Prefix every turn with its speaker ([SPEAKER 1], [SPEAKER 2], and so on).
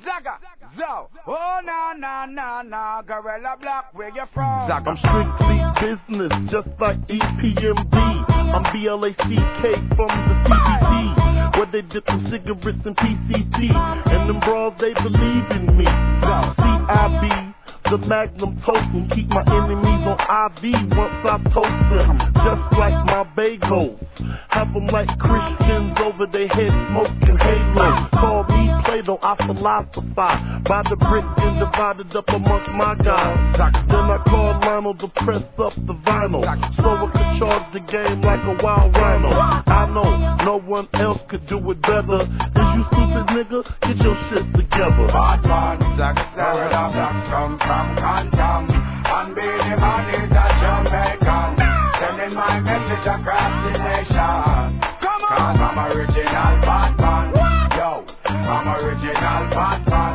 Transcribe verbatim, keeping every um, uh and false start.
[SPEAKER 1] Zaga, Zo, oh na na na na, Gorilla Black, where you from?
[SPEAKER 2] Zaga. I'm strictly business, just like E P M D. I'm B L A C K from the C B D, where they dip them cigarettes and P C P, and them bras they believe in me. C I B. The Magnum toastin', keep my enemies on I V once I toast them. Just like my bagels, have them like Christians over their head smoking halo. Call me Plato, I philosophize by the brick and divided up amongst my guys. Then I call Lionel to press up the vinyl, so I could charge the game like a wild rhino. I know no one else could do it better. Is you stupid nigga? Get your shit together.
[SPEAKER 1] Bad man, Zaga, Zaga, Black, come from Canton, and be the man is a Jamaican, sending my message across the nation. Come on, cause I'm original bad man. Yo, I'm original bad man.